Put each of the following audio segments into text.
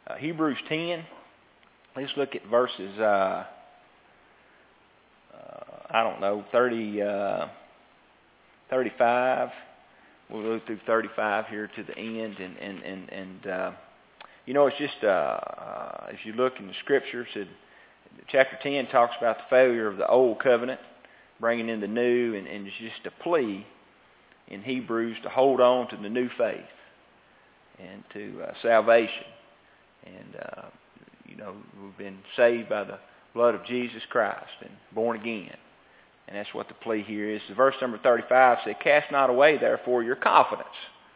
Hebrews 10. Let's look at verses, 35. We'll go through 35 here to the end. It's just, as you look in the Scriptures, chapter 10 talks about the failure of the old covenant, bringing in the new, and it's just a plea in Hebrews to hold on to the new faith and to salvation. And, we've been saved by the blood of Jesus Christ and born again. And that's what the plea here is. Verse number 35 says, "Cast not away, therefore, your confidence."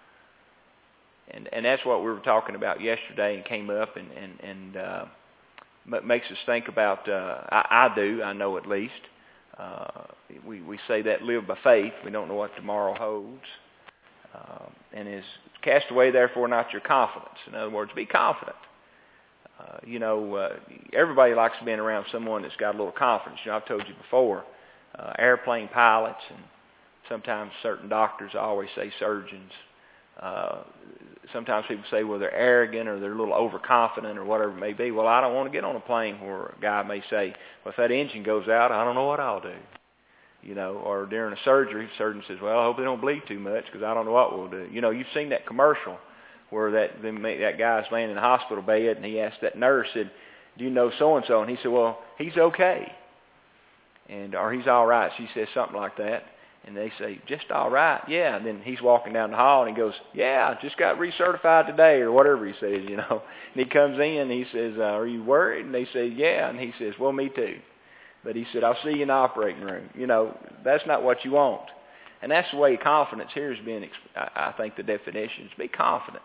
And that's what we were talking about yesterday and came up and makes us think about, I know at least, we say that live by faith. We don't know what tomorrow holds. And is cast away, therefore, not your confidence. In other words, be confident. Everybody likes being around someone that's got a little confidence. I've told you before, airplane pilots and sometimes certain doctors, I always say surgeons. Sometimes people say, well, they're arrogant or they're a little overconfident or whatever it may be. Well, I don't want to get on a plane where a guy may say, well, if that engine goes out, I don't know what I'll do. Or during a surgery, the surgeon says, well, I hope they don't bleed too much because I don't know what we'll do. You've seen that commercial where that guy's laying in the hospital bed and he asked that nurse, said, do you know so-and-so? And he said, well, he's okay. Or he's all right. She says something like that. And they say, just all right, yeah. And then he's walking down the hall and he goes, yeah, just got recertified today or whatever he says, And he comes in and he says, are you worried? And they say, yeah. And he says, well, me too. But he said, I'll see you in the operating room. That's not what you want. And that's the way confidence here has been, I think the definition is be confident.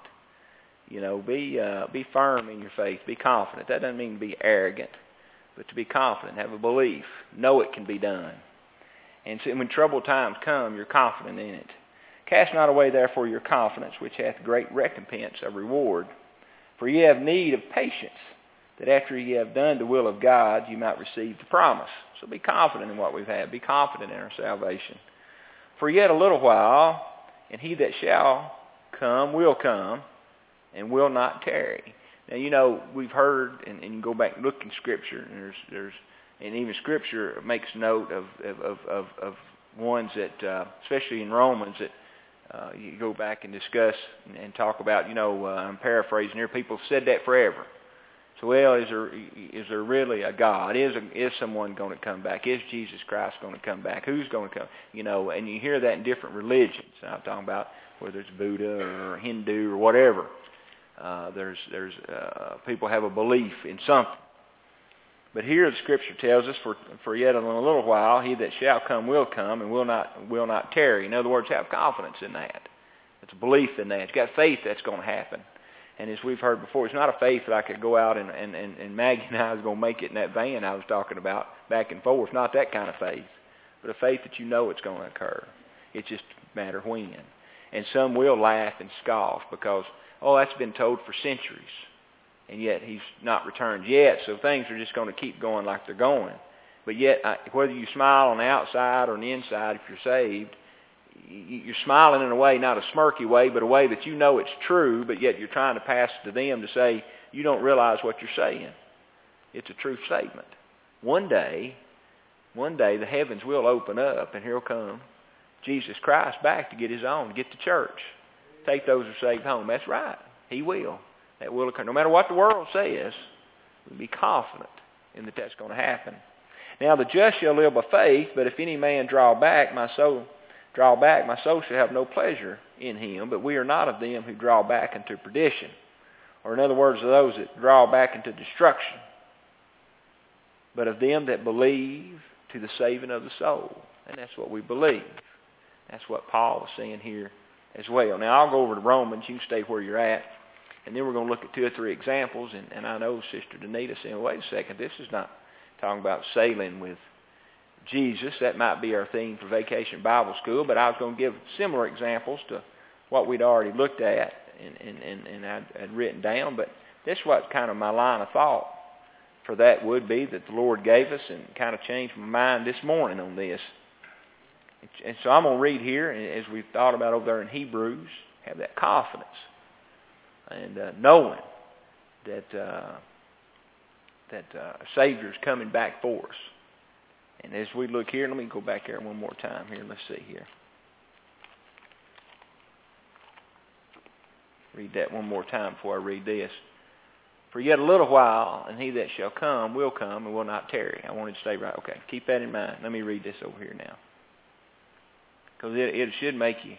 Be firm in your faith. Be confident. That doesn't mean to be arrogant, but to be confident, have a belief, know it can be done. And so when troubled times come, you're confident in it. Cast not away, therefore, your confidence, which hath great recompense of reward. For ye have need of patience, that after ye have done the will of God, you might receive the promise. So be confident in what we've had. Be confident in our salvation. For yet a little while, and he that shall come will come, and will not tarry. Now, we've heard, and you go back and look in Scripture, and and even Scripture makes note of ones that, especially in Romans, that you go back and discuss and talk about. I'm paraphrasing here. People have said that forever. So, well, is there really a God? Is someone going to come back? Is Jesus Christ going to come back? Who's going to come? And you hear that in different religions. I'm talking about whether it's Buddha or Hindu or whatever. There's people have a belief in something. But here the Scripture tells us, for yet a little while, he that shall come will come, and will not tarry. In other words, have confidence in that. It's a belief in that. It's got faith that's going to happen. And as we've heard before, it's not a faith that I could go out and Maggie and I was going to make it in that van I was talking about back and forth. Not that kind of faith, but a faith that you know it's going to occur. It's just a matter of when. And some will laugh and scoff because, that's been told for centuries. And yet he's not returned yet, so things are just going to keep going like they're going. But yet, whether you smile on the outside or on the inside, if you're saved, you're smiling in a way, not a smirky way, but a way that you know it's true, but yet you're trying to pass it to them to say, you don't realize what you're saying. It's a true statement. One day, the heavens will open up, and here'll come Jesus Christ back to get his own, to get the church. Take those who are saved home. That's right. He will. That will occur. No matter what the world says, we'll be confident in that that's going to happen. Now the just shall live by faith, but if any man draw back, my soul shall have no pleasure in him. But we are not of them who draw back into perdition. Or in other words, of those that draw back into destruction. But of them that believe to the saving of the soul. And that's what we believe. That's what Paul was saying here as well. Now I'll go over to Romans. You can stay where you're at. And then we're going to look at 2 or 3 examples. And I know Sister Danita saying, wait a second, this is not talking about sailing with Jesus. That might be our theme for Vacation Bible School. But I was going to give similar examples to what we'd already looked at and I'd written down. But this is what kind of my line of thought for that would be that the Lord gave us and kind of changed my mind this morning on this. And so I'm going to read here, as we've thought about over there in Hebrews, have that confidence. And knowing a Savior's coming back for us. And as we look here, let me go back there one more time here. Let's see here. Read that one more time before I read this. For yet a little while, and he that shall come will come and will not tarry. I wanted to stay right. Okay, keep that in mind. Let me read this over here now. Because it should make you.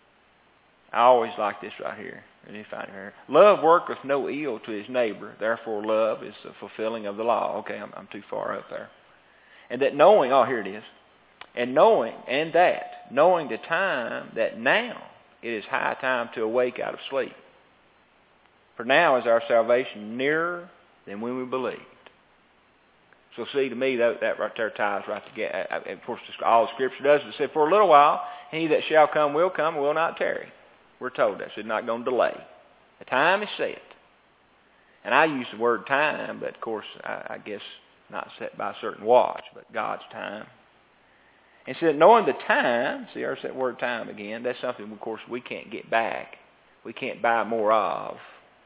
I always like this right here. Love worketh no ill to his neighbor. Therefore love is the fulfilling of the law. Okay, I'm too far up there. And that knowing, here it is. And knowing the time that now it is high time to awake out of sleep. For now is our salvation nearer than when we believed. So see, to me, that right there ties right together. Of course, all the Scripture does is say, for a little while, he that shall come, will not tarry. We're told that, so it's not going to delay. The time is set. And I use the word time, but of course, I guess not set by a certain watch, but God's time. And said, knowing the time, see, there's that word time again. That's something, of course, we can't get back. We can't buy more of.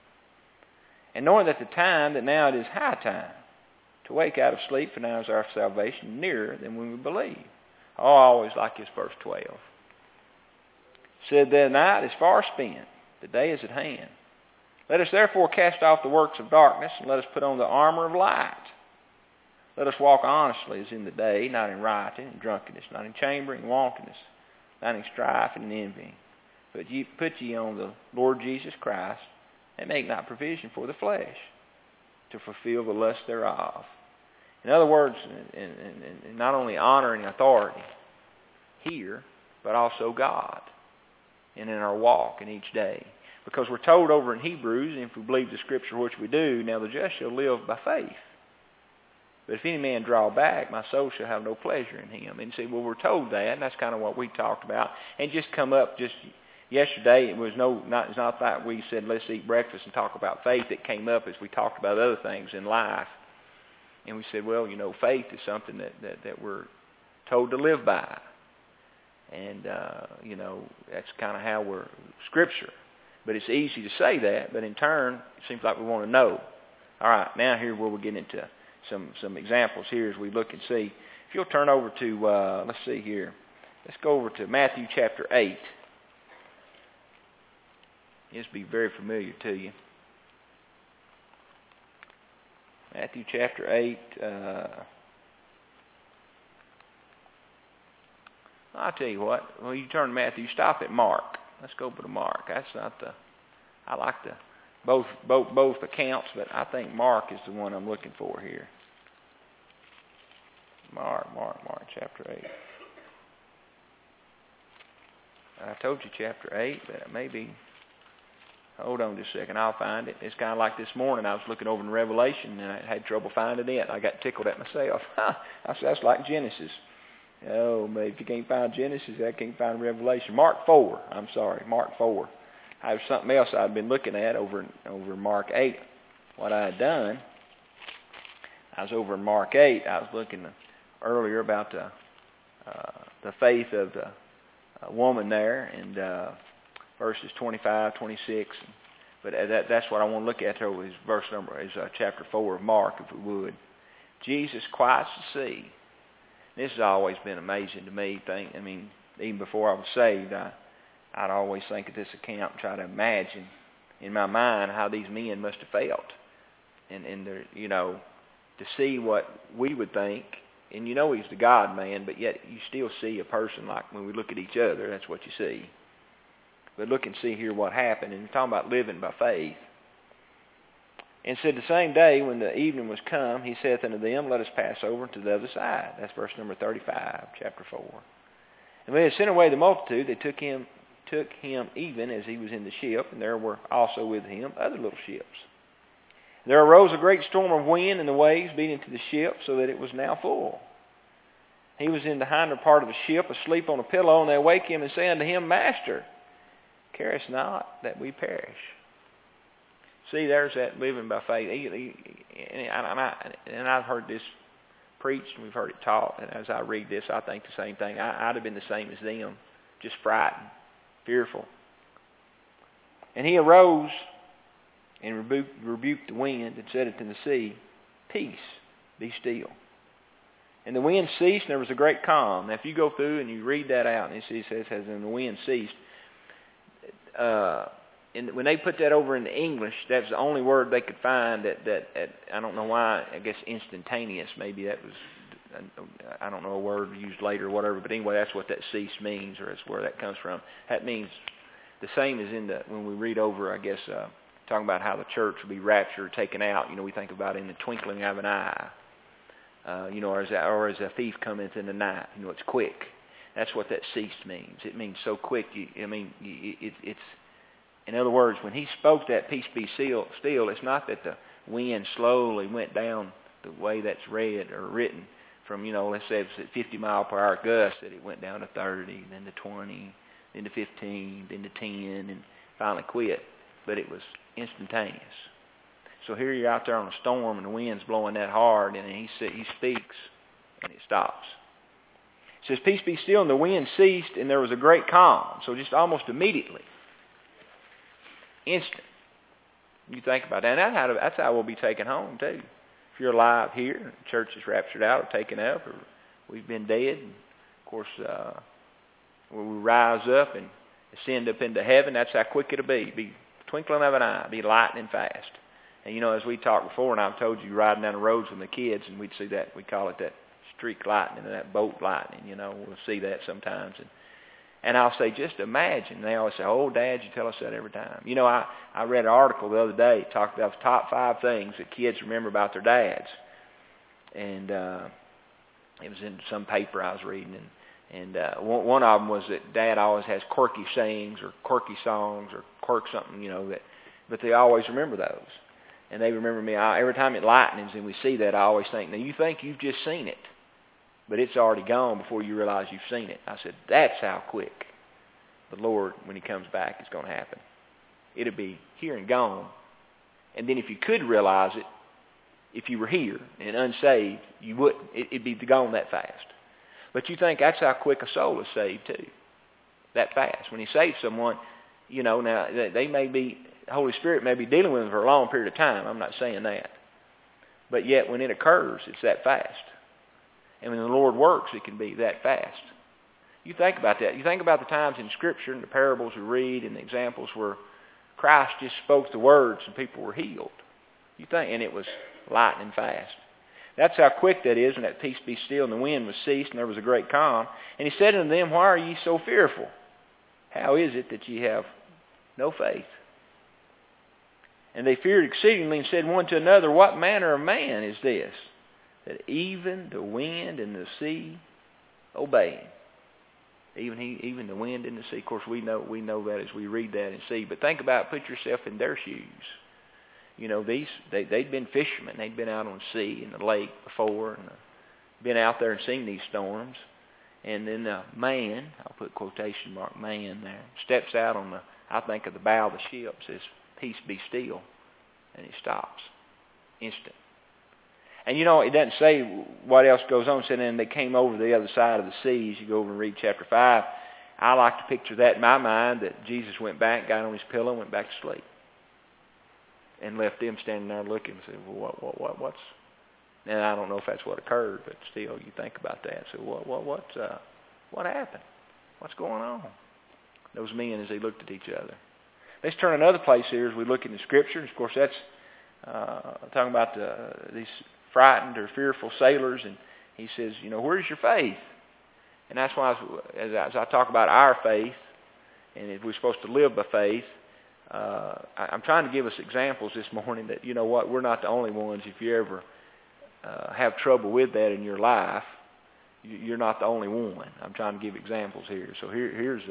And knowing that the time, that now it is high time to wake out of sleep, for now is our salvation nearer than when we believe. I always like this verse 12. Said, the night is far spent, the day is at hand. Let us therefore cast off the works of darkness, and let us put on the armor of light. Let us walk honestly as in the day, not in rioting and drunkenness, not in chambering and wantonness, not in strife and envying. But put ye on the Lord Jesus Christ, and make not provision for the flesh to fulfill the lust thereof. In other words, in not only honor and authority here, but also God, and in our walk in each day. Because we're told over in Hebrews, and if we believe the Scripture, which we do, now the just shall live by faith. But if any man draw back, my soul shall have no pleasure in him. And see, well, we're told that, and that's kind of what we talked about. And just come up just yesterday, it's not that we said, let's eat breakfast and talk about faith. It came up as we talked about other things in life. And we said, well, faith is something that we're told to live by. And, that's kind of how we're Scripture. But it's easy to say that, but in turn, it seems like we want to know. All right, now here where we get into some examples here as we look and see. If you'll turn over to, let's see here. Let's go over to Matthew chapter 8. This will be very familiar to you. Matthew chapter 8. I'll tell you what. Well, you turn to Matthew, stop at Mark. Let's go over to Mark. That's not I like both accounts, but I think Mark is the one I'm looking for here. Mark chapter 8. I told you chapter 8, but maybe, hold on just a second, I'll find it. It's kind of like this morning, I was looking over in Revelation, and I had trouble finding it. I got tickled at myself. I said, that's like Genesis. Oh, but if you can't find Genesis, I can't find Revelation. Mark 4. I have something else I'd been looking at over Mark 8. What I had done, I was over in Mark 8. I was looking earlier about the faith of the woman there, and verses 25, 26. But that's what I want to look at there is verse number is chapter 4 of Mark, if we would. Jesus quiets the sea. This has always been amazing to me. Even before I was saved, I'd always think of this account and try to imagine in my mind how these men must have felt. And to see what we would think. And he's the God-man, but yet you still see a person like when we look at each other, that's what you see. But look and see here what happened. And we're talking about living by faith. And said the same day when the evening was come, he saith unto them, let us pass over to the other side. That's verse number 35, chapter 4. And when they had sent away the multitude, they took him even as he was in the ship, and there were also with him other little ships. There arose a great storm of wind, and the waves beat into the ship, so that it was now full. He was in the hinder part of the ship, asleep on a pillow, and they awake him and say unto him, Master, carest not that we perish? See, there's that living by faith. And I've heard this preached, and we've heard it taught, and as I read this, I think the same thing. I'd have been the same as them, just frightened, fearful. And he arose and rebuked the wind and said unto the sea, Peace, be still. And the wind ceased, and there was a great calm. Now, if you go through and you read that out, and it says, and the wind ceased, and when they put that over in English, that's the only word they could find that I don't know why, I guess instantaneous, maybe that was, I don't know, a word used later or whatever, but anyway, that's what that cease means, or that's where that comes from. That means the same as when we read over, I guess, talking about how the church will be raptured, taken out, we think about in the twinkling of an eye, or as a thief cometh in the night, it's quick. That's what that cease means. It means so quick, it's, in other words, when he spoke that peace be still, it's not that the wind slowly went down the way that's read or written from, let's say it's at 50 mile per hour gust, that it went down to 30, then to 20, then to 15, then to 10, and finally quit. But it was instantaneous. So here you're out there on a storm, and the wind's blowing that hard, and he speaks, and it stops. It says, Peace be still, and the wind ceased, and there was a great calm. So just almost immediately. Instant. You think about that. And that's how we'll be taken home, too. If you're alive here, the church is raptured out or taken up, or we've been dead, and of course, when we rise up and ascend up into heaven, that's how quick it'll be. Be twinkling of an eye, be lightning fast. And as we talked before, and I've told you, riding down the roads with the kids, and we'd see that, we call it that streak lightning, or that boat lightning, we'll see that sometimes. And I'll say, just imagine. And they always say, oh, Dad, you tell us that every time. I read an article the other day, talked about the top 5 things that kids remember about their dads. And it was in some paper I was reading, and one of them was that Dad always has quirky sayings or quirky songs or quirk something, but they always remember those. And they remember me. Every time it lightens and we see that, I always think, now you think you've just seen it, but it's already gone before you realize you've seen it. I said, that's how quick the Lord, when he comes back, is going to happen. It'll be here and gone. And then if you could realize it, if you were here and unsaved, you wouldn't. It'd be gone that fast. But you think that's how quick a soul is saved too. That fast. When he saves someone, now they may be, the Holy Spirit may be dealing with them for a long period of time. I'm not saying that. But yet when it occurs, it's that fast. And when the Lord works, it can be that fast. You think about that. You think about the times in Scripture and the parables we read and the examples where Christ just spoke the words and people were healed. You think, and it was lightning fast. That's how quick that is, and that peace be still, and the wind was ceased, and there was a great calm. And he said unto them, Why are ye so fearful? How is it that ye have no faith? And they feared exceedingly and said one to another, What manner of man is this, that even the wind and the sea obey him? Even the wind and the sea. Of course, we know that as we read that and see. But think about, put yourself in their shoes. They'd been fishermen. They'd been out on the sea and the lake before, and been out there and seen these storms. And then the man, I'll put quotation mark man there, steps out on I think of the bow of the ship, says, Peace be still, and it stops. Instant. And it doesn't say what else goes on. It said, and they came over the other side of the sea. As you go over and read chapter 5, I like to picture that in my mind, that Jesus went back, got on his pillow, and went back to sleep. And left them standing there looking and said, well, what's... And I don't know if that's what occurred, but still, you think about that. So what happened? What's going on? Those men, as they looked at each other. Let's turn another place here as we look in the Scriptures. Of course, that's talking about these frightened or fearful sailors, and he says, where's your faith? And that's why, as I talk about our faith, and if we're supposed to live by faith, I'm trying to give us examples this morning that, we're not the only ones. If you ever have trouble with that in your life, you're not the only one. I'm trying to give examples here. So here's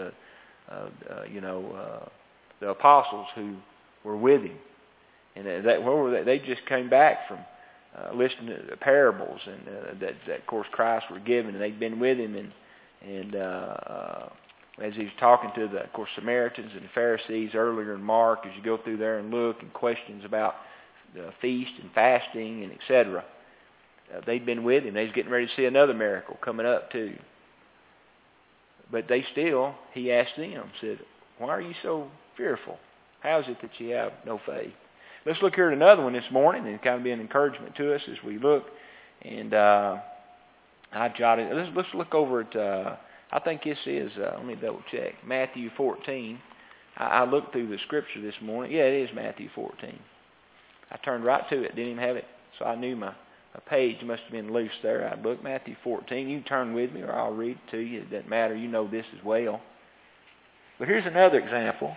the apostles who were with him, and they just came back from listening to the parables and that of course Christ were given, and they'd been with him, and as he's talking to the, of course, Samaritans and the Pharisees earlier in Mark, as you go through there and look, and questions about the feast and fasting and etc. They'd been with him. They was getting ready to see another miracle coming up too. But he asked them, said, why are you so fearful? How is it that you have no faith? Let's look here at another one this morning and kind of be an encouragement to us as we look. And I jotted. Let's look over at. I think this is. Let me double check. Matthew 14. I looked through the scripture this morning. Yeah, it is Matthew 14. I turned right to it. Didn't even have it, so I knew my page must have been loose there. I looked Matthew 14. You can turn with me, or I'll read it to you. It doesn't matter. You know this as well. But here's another example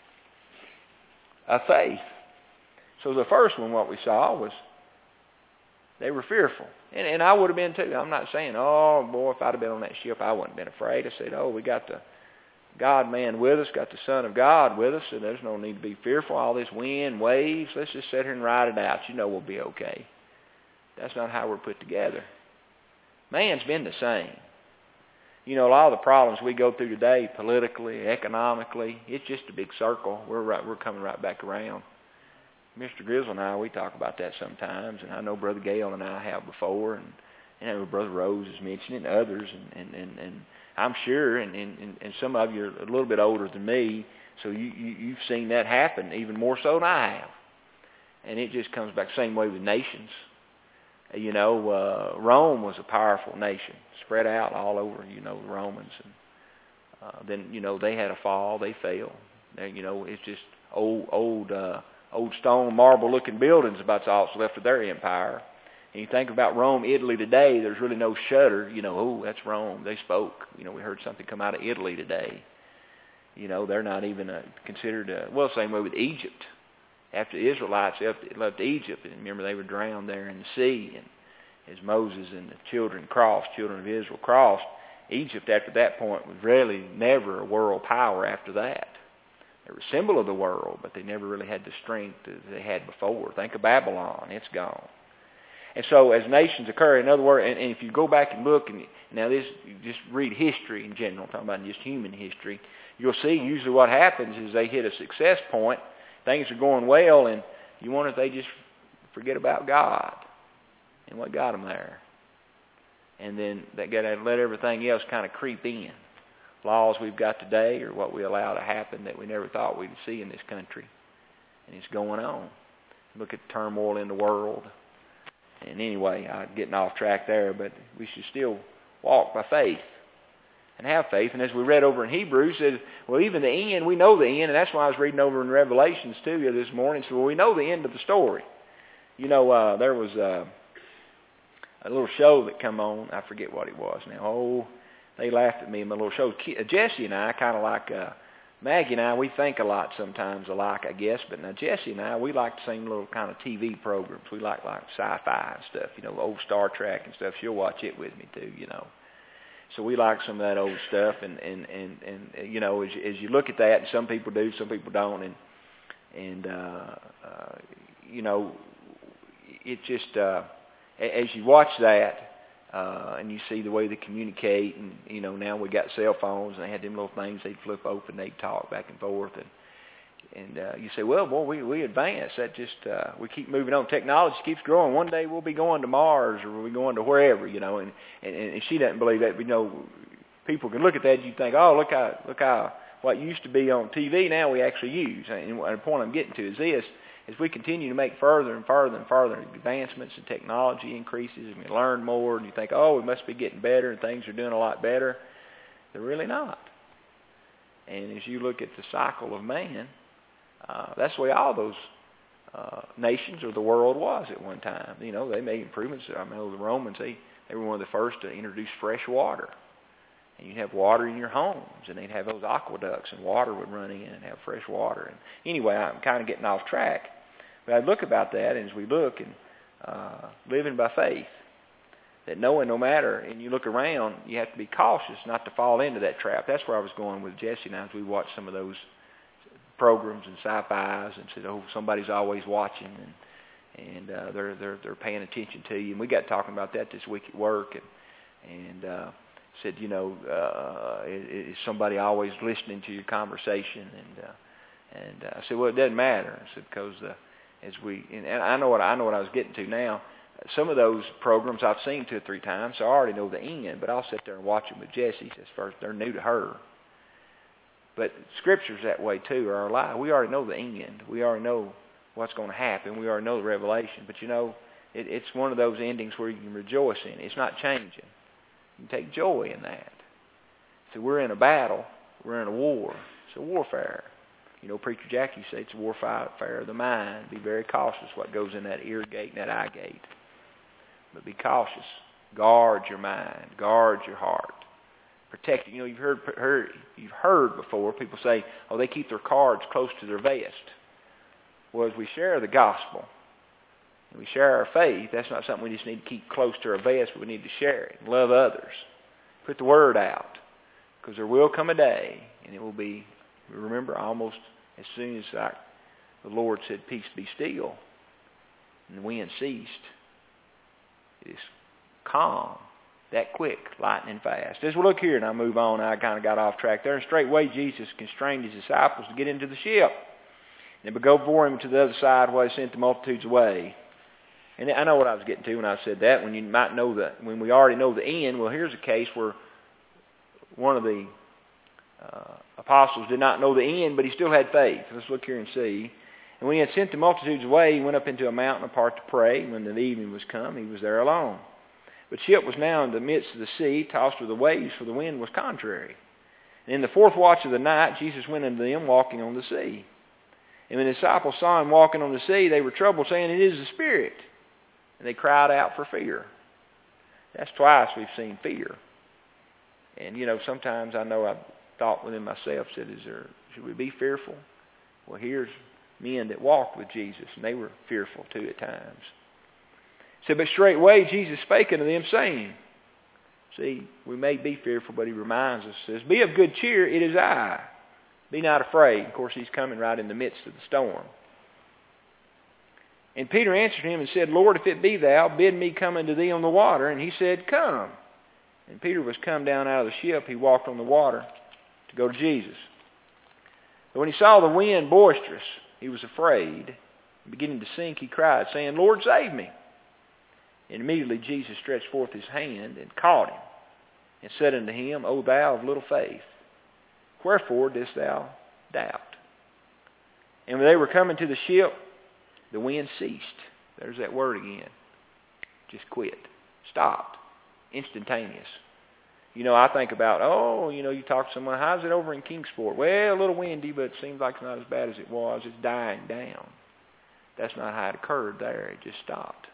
of faith. So the first one, what we saw was they were fearful. And I would have been too. I'm not saying, oh, boy, if I'd have been on that ship, I wouldn't have been afraid. I said, oh, we got the God-man with us, got the Son of God with us, so there's no need to be fearful. All this wind, waves, let's just sit here and ride it out. You know we'll be okay. That's not how we're put together. Man's been the same. You know, a lot of the problems we go through today, politically, economically, it's just a big circle. We're coming right back around. Mr. Grizzle and I, we talk about that sometimes, and I know Brother Gale and I have before, and you know, Brother Rose has mentioned it, and others, and I'm sure, and some of you are a little bit older than me, so you've seen that happen even more so than I have. And it just comes back the same way with nations. You know, Rome was a powerful nation, spread out all over, you know, the Romans. And then, you know, they had a fall, they fell. You know, it's just old stone, marble-looking buildings about all that's left of their empire. And you think about Rome, Italy today, there's really no shudder. You know, oh, that's Rome. They spoke. You know, we heard something come out of Italy today. You know, they're not even considered, well, same way with Egypt. After the Israelites left Egypt, and remember they were drowned there in the sea, and as Moses and the children of Israel crossed, Egypt after that point was really never a world power after that. They were a symbol of the world, but they never really had the strength that they had before. Think of Babylon. It's gone. And so as nations occur, in other words, and if you go back and look, and now this, you just read history in general, talking about just human history, you'll see usually what happens is they hit a success point, things are going well, and you wonder if they just forget about God and what got them there. And then they got to let everything else kind of creep in. Laws we've got today or what we allow to happen that we never thought we'd see in this country. And it's going on. Look at the turmoil in the world. And anyway, I'm getting off track there, but we should still walk by faith and have faith. And as we read over in Hebrews, it says, well, even the end, we know the end, and that's why I was reading over in Revelations to you this morning. So we know the end of the story. You know, there was a little show that come on. I forget what it was now. Oh, they laughed at me in my little show. Jesse and I, kind of like Maggie and I, we think a lot sometimes alike, I guess. But now Jesse and I, we like the same little kind of TV programs. We like sci-fi and stuff, you know, old Star Trek and stuff. She'll watch it with me too, you know. So we like some of that old stuff. And you know, as you look at that, and some people do, some people don't. And you know, it just, as you watch that, and you see the way they communicate, and you know, now we got cell phones, and they had them little things they'd flip open, they'd talk back and forth, and you say, well, boy, we advance. That just we keep moving on. Technology keeps growing. One day we'll be going to Mars, or we'll be going to wherever, you know. And she doesn't believe that. You know, people can look at that and you think, oh, look how what used to be on TV now we actually use. And the point I'm getting to is this. As we continue to make further and further and further advancements and technology increases, and we learn more, and you think, oh, we must be getting better and things are doing a lot better. They're really not. And as you look at the cycle of man, that's the way all those nations or the world was at one time. You know, they made improvements. I know the Romans, they were one of the first to introduce fresh water. And you'd have water in your homes, and they'd have those aqueducts, and water would run in and have fresh water. And anyway, I'm kind of getting off track. But I look about that, and as we look and living by faith, that knowing no matter, and you look around, you have to be cautious not to fall into that trap. That's where I was going with Jesse and I as we watched some of those programs and sci-fis and said, oh, somebody's always watching, and they're paying attention to you. And we got talking about that this week at work, and said, you know, is somebody always listening to your conversation? And I said, well, it doesn't matter. I said, because and I know what I was getting to now. Some of those programs I've seen 2 or 3 times, so I already know the end. But I'll sit there and watch them with Jessie. Says first, they're new to her. But Scripture's that way too, or our life. We already know the end. We already know what's going to happen. We already know the revelation. But you know, it's one of those endings where you can rejoice in. It's not changing. You can take joy in that. So we're in a battle. We're in a war. It's a warfare. You know, Preacher Jackie said it's a warfare of the mind. Be very cautious what goes in that ear gate and that eye gate. But be cautious. Guard your mind. Guard your heart. Protect it. You know, you've heard before people say, oh, they keep their cards close to their vest. Well, as we share the gospel, and we share our faith, that's not something we just need to keep close to our vest, but we need to share it and love others. Put the word out. Because there will come a day, and it will be, remember, almost as soon as the Lord said, peace be still, and the wind ceased, it is calm, that quick, lightning fast. As we look here, and I move on, I kind of got off track there, and straightway Jesus constrained his disciples to get into the ship. And they would go before him to the other side while he sent the multitudes away. And I know what I was getting to when I said that, when you might know when we already know the end. Well, here's a case where one of the apostles did not know the end, but he still had faith. Let's look here and see. And when he had sent the multitudes away, he went up into a mountain apart to pray. When the evening was come, he was there alone. But the ship was now in the midst of the sea, tossed with the waves, for the wind was contrary. And in the fourth watch of the night, Jesus went unto them walking on the sea. And when the disciples saw him walking on the sea, they were troubled, saying, it is the Spirit. And they cried out for fear. That's twice we've seen fear. And, you know, sometimes I know I've thought within myself, should we be fearful? Well, here's men that walked with Jesus, and they were fearful too at times. Said, but straightway Jesus spake unto them, saying, see, we may be fearful, but he reminds us, says, be of good cheer, it is I. Be not afraid. Of course, he's coming right in the midst of the storm. And Peter answered him and said, Lord, if it be thou, bid me come unto thee on the water. And he said, come. And Peter was come down out of the ship. He walked on the water to go to Jesus. But when he saw the wind boisterous, he was afraid. And beginning to sink, he cried, saying, Lord, save me. And immediately Jesus stretched forth his hand and caught him, and said unto him, O thou of little faith, wherefore didst thou doubt? And when they were coming to the ship, the wind ceased. There's that word again. Just quit. Stopped. Instantaneous. You know, I think about, you talk to someone, how's it over in Kingsport? Well, a little windy, but it seems like it's not as bad as it was. It's dying down. That's not how it occurred there. It just stopped.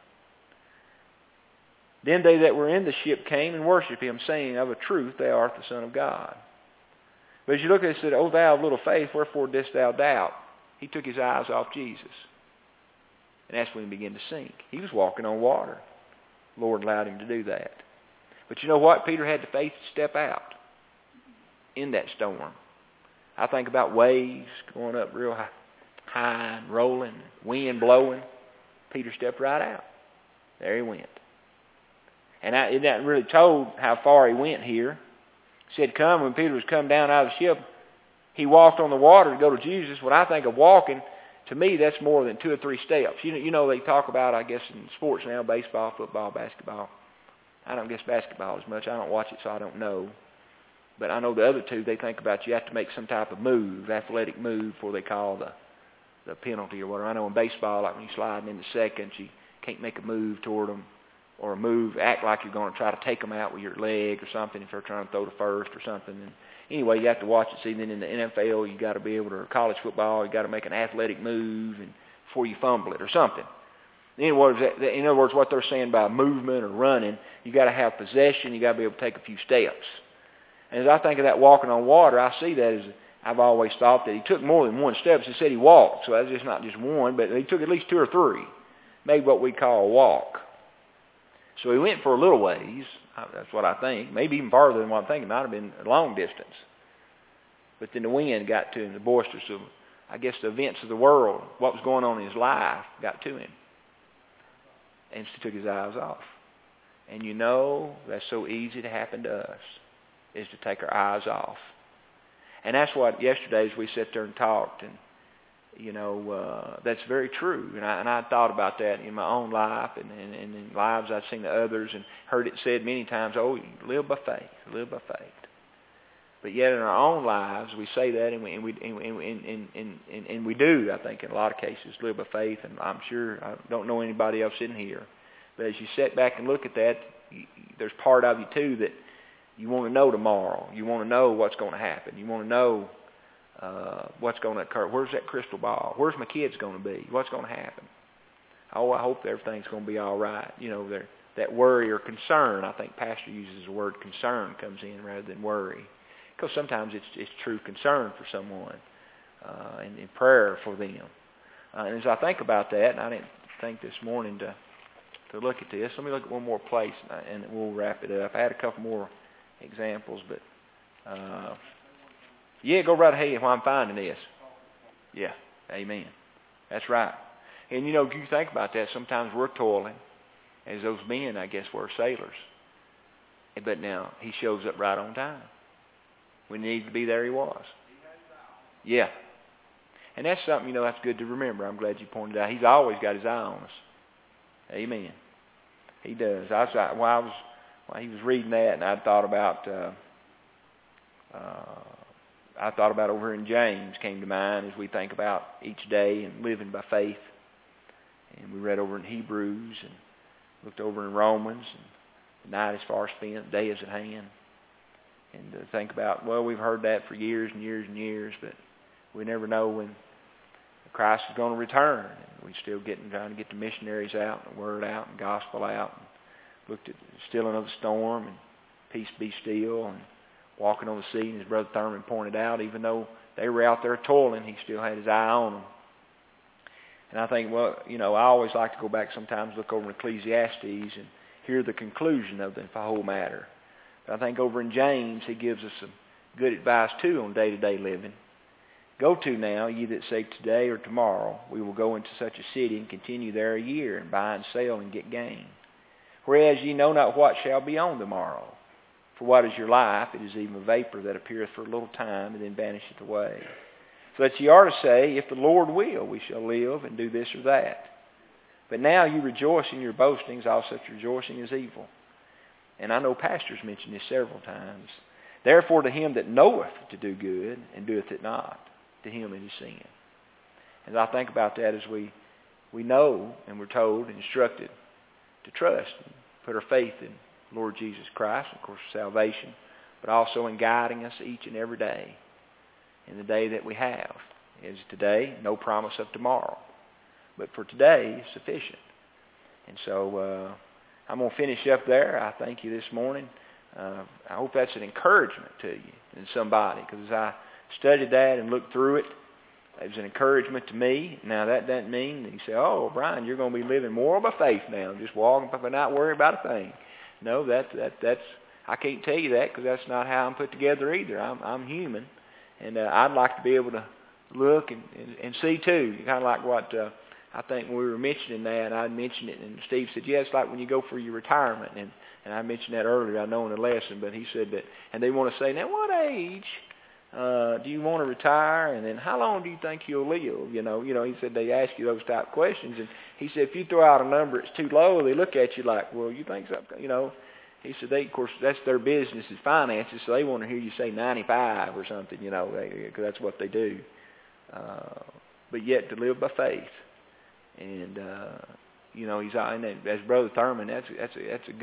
Then they that were in the ship came and worshipped him, saying, of a truth thou art the Son of God. But as you look at it, it said, O thou of little faith, wherefore didst thou doubt? He took his eyes off Jesus. And that's when he began to sink. He was walking on water. The Lord allowed him to do that. But you know what? Peter had the faith to step out in that storm. I think about waves going up real high and rolling, wind blowing. Peter stepped right out. There he went. And it not really told how far he went here. It said, come, when Peter was come down out of the ship, he walked on the water to go to Jesus. When I think of walking, to me, that's more than 2 or 3 steps. You know, they talk about, I guess, in sports now, baseball, football, basketball. I don't guess basketball as much. I don't watch it, so I don't know. But I know the other two, they think about you have to make some type of move, athletic move, before they call the penalty or whatever. I know in baseball, like when you're sliding into second, you can't make a move toward them, or act like you're going to try to take them out with your leg or something if they're trying to throw to first or something. And anyway, you have to watch it. See, then in the NFL, you got to be able to, or college football, you got to make an athletic move and before you fumble it or something. In other words, what they're saying by movement or running, you got to have possession. You got to be able to take a few steps. And as I think of that walking on water, I see that as I've always thought that he took more than 1 step. He said he walked, so that's just not just one, but he took at least 2 or 3, maybe what we call a walk. So he went for a little ways. That's what I think. Maybe even farther than what I'm thinking. It might have been a long distance. But then the wind got to him, the boisterous of, I guess, the events of the world, what was going on in his life, got to him. And he took his eyes off. And you know, that's so easy to happen to us, is to take our eyes off. And that's what yesterday as we sat there and talked, and that's very true. And I thought about that in my own life and in lives I've seen to others and heard it said many times, you live by faith, live by faith. But yet in our own lives, we say that, and we do, I think, in a lot of cases, live by faith. And I'm sure, I don't know anybody else in here, but as you sit back and look at that, there's part of you, too, that you want to know tomorrow. You want to know what's going to happen. You want to know what's going to occur. Where's that crystal ball? Where's my kids going to be? What's going to happen? Oh, I hope everything's going to be all right. You know, that worry or concern, I think Pastor uses the word concern comes in rather than worry. Because sometimes it's true concern for someone and in prayer for them. And as I think about that, and I didn't think this morning to look at this, let me look at one more place and we'll wrap it up. I had a couple more examples, but yeah, go right ahead while I'm finding this. Yeah, amen. That's right. And you know, if you think about that, sometimes we're toiling, as those men, I guess, were sailors. But now, he shows up right on time. When he needed to be there, he was. Yeah. And that's something, you know, that's good to remember. I'm glad you pointed out. He's always got his eye on us. Amen. He does. While he was reading that, and I thought about over in James came to mind as we think about each day and living by faith. And we read over in Hebrews and looked over in Romans. And the night is far spent, the day is at hand. And to think about, well, we've heard that for years and years and years, but we never know when Christ is going to return. And we're still trying to get the missionaries out, and the word out, and gospel out. And looked at the stilling of the storm, and peace be still, and walking on the sea. And as Brother Thurman pointed out, even though they were out there toiling, he still had his eye on them. And I think, well, you know, I always like to go back sometimes, look over in Ecclesiastes and hear the conclusion of the whole matter. But I think over in James, he gives us some good advice, too, on day-to-day living. Go to now, ye that say today or tomorrow, we will go into such a city and continue there a year and buy and sell and get gain. Whereas ye know not what shall be on tomorrow. For what is your life? It is even a vapor that appeareth for a little time and then vanisheth away. So that ye are to say, if the Lord will, we shall live and do this or that. But now you rejoice in your boastings, all such rejoicing is evil. And I know pastors mention this several times. Therefore to him that knoweth to do good and doeth it not, to him it is sin. As I think about that, as we know and we're told and instructed to trust and put our faith in Lord Jesus Christ, of course, salvation, but also in guiding us each and every day. In the day that we have is today, no promise of tomorrow. But for today is sufficient. And so I'm going to finish up there. I thank you this morning. I hope that's an encouragement to you and somebody. Because as I studied that and looked through it, it was an encouragement to me. Now that doesn't mean that you say, oh, Brian, you're going to be living more by faith now. Just walking but not worry about a thing. No, that's I can't tell you that because that's not how I'm put together either. I'm human. And I'd like to be able to look and see, too. Kind of like what I think when we were mentioning that, I mentioned it, and Steve said, yeah, it's like when you go for your retirement. And I mentioned that earlier, I know in the lesson, but he said that, and they want to say, now, what age do you want to retire? And then how long do you think you'll live? You know, he said they ask you those type of questions. And he said, if you throw out a number that's too low, they look at you like, well, you think so? You know. He said, of course, that's their business is finances, so they want to hear you say 95 or something, you know, because that's what they do. But yet to live by faith. And, you know, and as Brother Thurman, that's a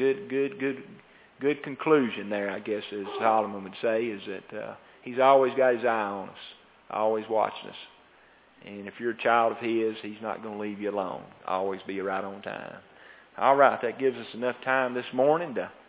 good conclusion there, I guess, as Solomon would say, is that he's always got his eye on us, always watching us. And if you're a child of his, he's not going to leave you alone. Always be right on time. All right, that gives us enough time this morning to